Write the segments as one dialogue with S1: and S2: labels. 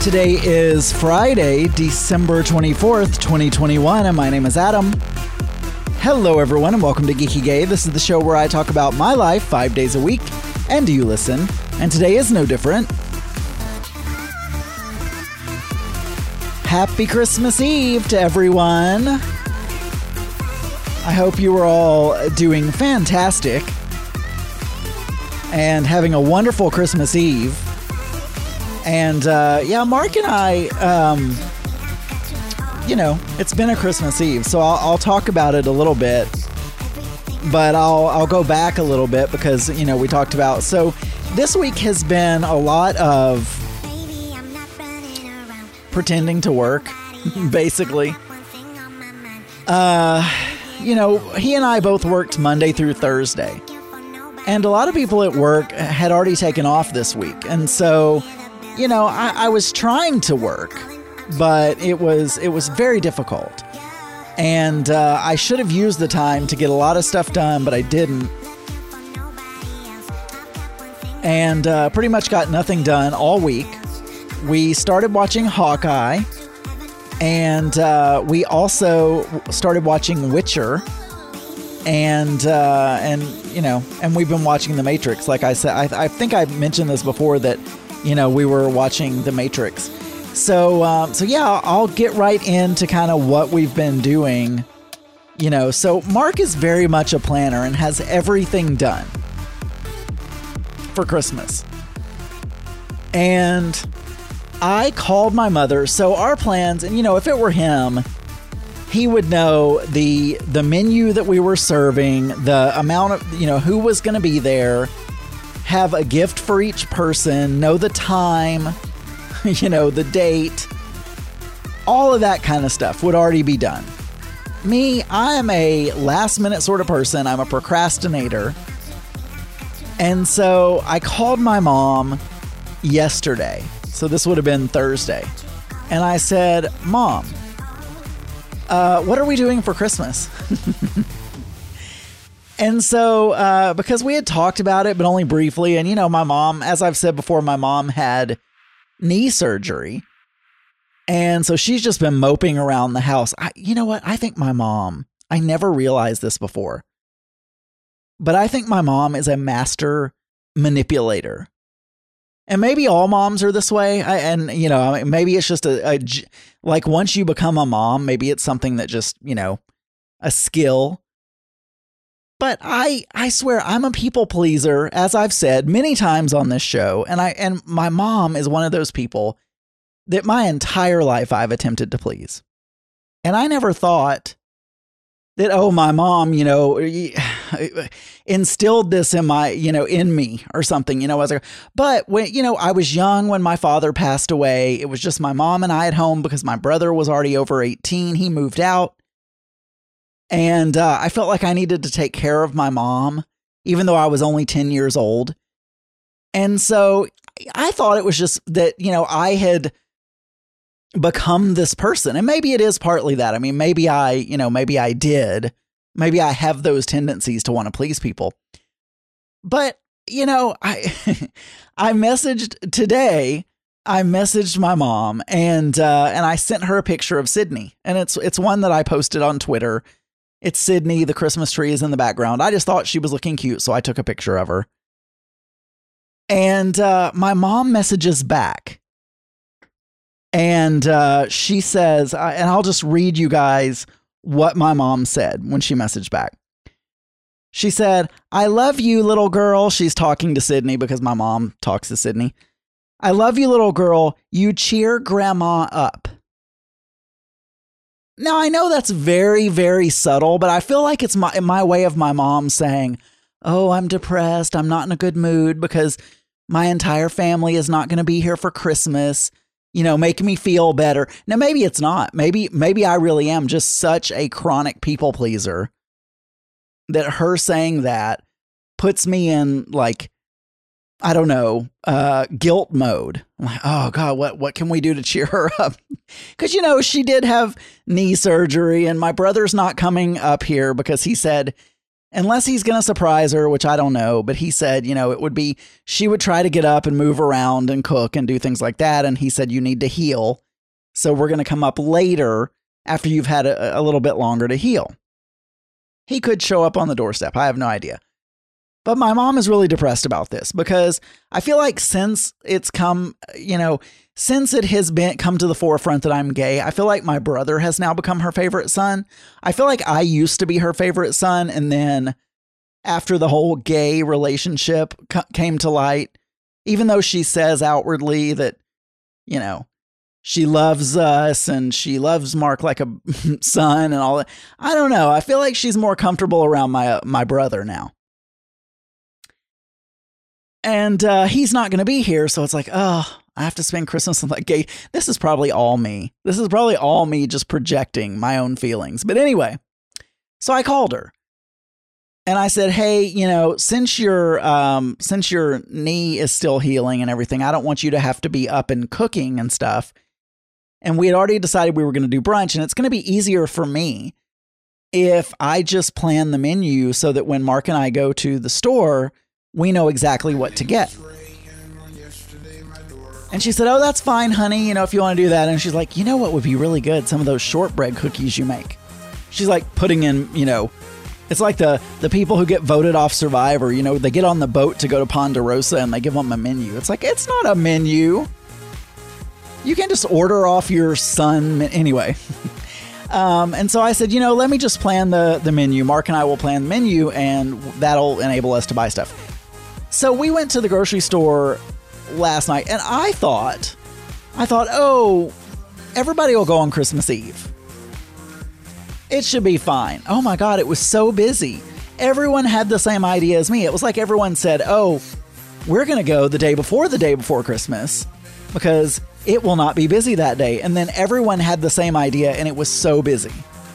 S1: Today is Friday, December 24th, 2021, and my name is Adam. Hello, everyone, and welcome to Geeky Gay. This is the show where I talk about my life 5 days a week, and you listen. And today is no different. Happy Christmas Eve to everyone. I hope you are all doing fantastic and having a wonderful Christmas Eve. And Mark and I, it's been a Christmas Eve, so I'll talk about it a little bit, but I'll go back a little bit because, we talked about, so this week has been a lot of pretending to work, basically. He and I both worked Monday through Thursday, and a lot of people at work had already taken off this week, and so I was trying to work, but it was very difficult. And I should have used the time to get a lot of stuff done, but I didn't. And pretty much got nothing done all week. We started watching Hawkeye, and we also started watching Witcher. And we've been watching The Matrix. Like I said, I think I mentioned this before that we were watching The Matrix. So I'll get right into kind of what we've been doing. So Mark is very much a planner and has everything done for Christmas. And I called my mother. So our plans, and if it were him, he would know the menu that we were serving, the amount of, who was going to be there, have a gift for each person, know the time, the date, all of that kind of stuff would already be done. Me, I am a last minute sort of person. I'm a procrastinator. And so I called my mom yesterday. So this would have been Thursday. And I said, Mom, what are we doing for Christmas? And so, because we had talked about it, but only briefly, and my mom, as I've said before, my mom had knee surgery. And so she's just been moping around the house. You know what? I think my mom, I never realized this before, but I think my mom is a master manipulator. And maybe all moms are this way. Maybe it's just like once you become a mom, maybe it's something that just, a skill. But I swear I'm a people pleaser, as I've said many times on this show. And my mom is one of those people that my entire life I've attempted to please. And I never thought that, my mom, instilled this in my, in me or something, but when, I was young when my father passed away. It was just my mom and I at home because my brother was already over 18. He moved out. And I felt like I needed to take care of my mom, even though I was only 10 years old. And so I thought it was just that, I had become this person. And maybe it is partly that. I mean, maybe I did. Maybe I have those tendencies to want to please people. But, I messaged today. I messaged my mom and I sent her a picture of Sydney. And it's one that I posted on Twitter. It's Sydney. The Christmas tree is in the background. I just thought she was looking cute, so I took a picture of her. And my mom messages back. And she says, and I'll just read you guys what my mom said when she messaged back. She said, "I love you, little girl." She's talking to Sydney because my mom talks to Sydney. "I love you, little girl. You cheer grandma up." Now, I know that's very, very subtle, but I feel like it's my way of my mom saying, "Oh, I'm depressed. I'm not in a good mood because my entire family is not going to be here for Christmas. Make me feel better." Now, maybe it's not. Maybe I really am just such a chronic people pleaser that her saying that puts me in, like, I don't know, guilt mode. I'm like, oh God, what can we do to cheer her up? Because, she did have knee surgery, and my brother's not coming up here because he said unless he's going to surprise her, which I don't know, but he said, it would be, she would try to get up and move around and cook and do things like that. And he said, you need to heal. So we're going to come up later after you've had a little bit longer to heal. He could show up on the doorstep. I have no idea. But my mom is really depressed about this because I feel like since it's come, since it has come to the forefront that I'm gay, I feel like my brother has now become her favorite son. I feel like I used to be her favorite son. And then after the whole gay relationship came to light, even though she says outwardly that, she loves us and she loves Mark like a son and all that, I don't know. I feel like she's more comfortable around my brother now. And he's not going to be here. So it's like, oh, I have to spend Christmas with that gay. This is probably all me. This is probably all me just projecting my own feelings. But anyway, so I called her and I said, hey, since your knee is still healing and everything, I don't want you to have to be up and cooking and stuff. And we had already decided we were going to do brunch, and it's going to be easier for me if I just plan the menu so that when Mark and I go to the store, we know exactly what to get. And she said, oh, that's fine, honey, if you want to do that. And she's like, what would be really good? Some of those shortbread cookies you make. She's like putting in, it's like the people who get voted off Survivor, they get on the boat to go to Ponderosa and they give them a menu. It's like, it's not a menu. You can just order off your son. Anyway. And so I said, let me just plan the menu. Mark and I will plan the menu and that'll enable us to buy stuff. So we went to the grocery store last night and I thought, oh, everybody will go on Christmas Eve. It should be fine. Oh my God, it was so busy. Everyone had the same idea as me. It was like everyone said, oh, we're going to go the day before Christmas because it will not be busy that day. And then everyone had the same idea and it was so busy.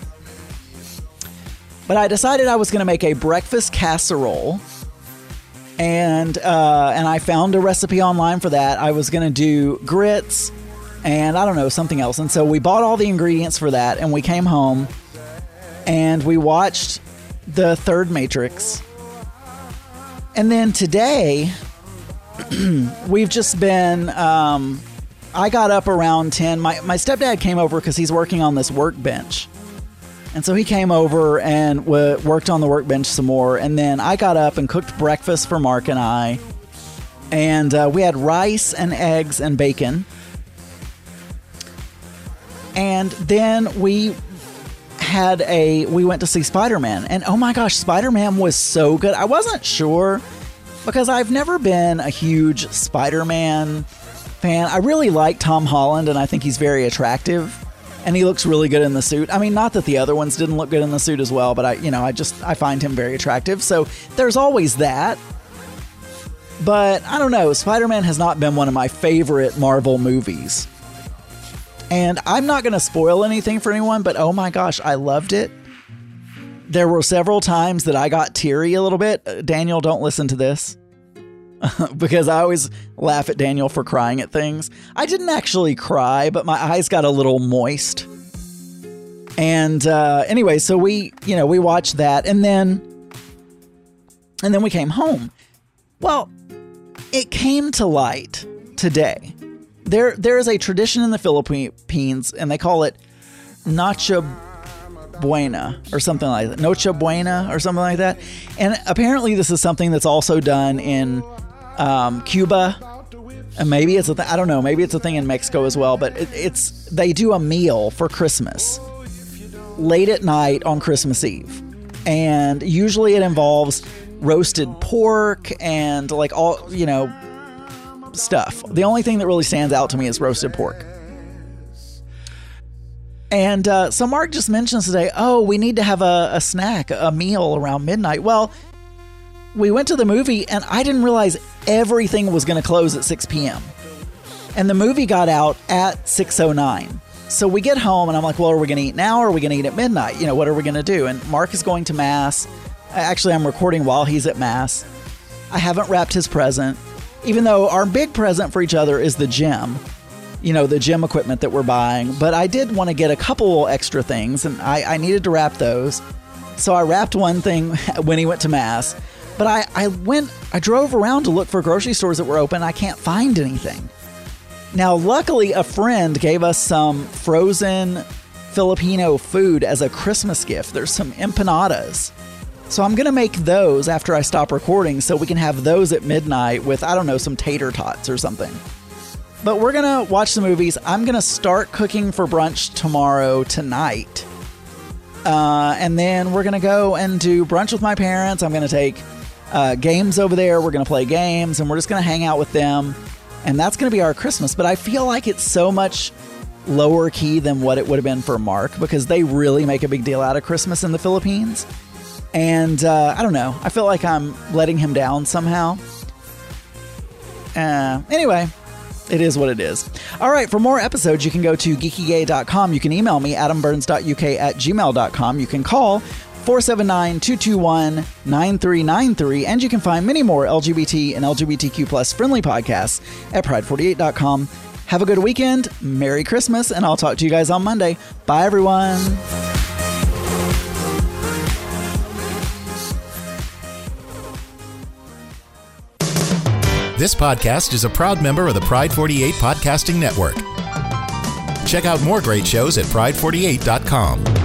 S1: But I decided I was going to make a breakfast casserole. And I found a recipe online for that. I was going to do grits and I don't know, something else. And so we bought all the ingredients for that and we came home and we watched the third Matrix. And then today we've just been, I got up around 10. My stepdad came over because he's working on this workbench. And so he came over and worked on the workbench some more. And then I got up and cooked breakfast for Mark and I. And we had rice and eggs and bacon. And then we went to see Spider-Man. And oh my gosh, Spider-Man was so good. I wasn't sure because I've never been a huge Spider-Man fan. I really like Tom Holland and I think he's very attractive. And he looks really good in the suit. I mean, not that the other ones didn't look good in the suit as well, but I find him very attractive. So there's always that. But I don't know. Spider-Man has not been one of my favorite Marvel movies. And I'm not going to spoil anything for anyone, but oh my gosh, I loved it. There were several times that I got teary a little bit. Daniel, don't listen to this. Because I always laugh at Daniel for crying at things. I didn't actually cry, but my eyes got a little moist. And anyway, so we watched that and then we came home. Well, it came to light today. There is a tradition in the Philippines and they call it Noche Buena or something like that. Noche Buena or something like that. And apparently this is something that's also done in Cuba, and maybe it's I don't know, maybe it's a thing in Mexico as well, but they do a meal for Christmas late at night on Christmas Eve. And usually it involves roasted pork and like all, stuff. The only thing that really stands out to me is roasted pork. And so Mark just mentions today, oh, we need to have a snack, a meal around midnight. Well, we went to the movie and I didn't realize everything was going to close at 6 p.m. And the movie got out at 6:09. So we get home and I'm like, well, are we going to eat now or are we going to eat at midnight? What are we going to do? And Mark is going to Mass. Actually, I'm recording while he's at Mass. I haven't wrapped his present, even though our big present for each other is the gym. The gym equipment that we're buying. But I did want to get a couple extra things and I needed to wrap those. So I wrapped one thing when he went to Mass. But I drove around to look for grocery stores that were open. I can't find anything. Now, luckily, a friend gave us some frozen Filipino food as a Christmas gift. There's some empanadas. So I'm going to make those after I stop recording so we can have those at midnight with, I don't know, some tater tots or something. But we're going to watch the movies. I'm going to start cooking for brunch tonight. And then we're going to go and do brunch with my parents. I'm going to take games over there. We're going to play games and we're just going to hang out with them. And that's going to be our Christmas. But I feel like it's so much lower key than what it would have been for Mark because they really make a big deal out of Christmas in the Philippines. And I don't know. I feel like I'm letting him down somehow. Anyway, it is what it is. All right. For more episodes, you can go to geekygay.com. You can email me, adamburns.uk@gmail.com. You can call 479-221-9393. And you can find many more LGBT and LGBTQ plus friendly podcasts at pride48.com. Have a good weekend. Merry Christmas. And I'll talk to you guys on Monday. Bye, everyone.
S2: This podcast is a proud member of the Pride 48 Podcasting Network. Check out more great shows at pride48.com.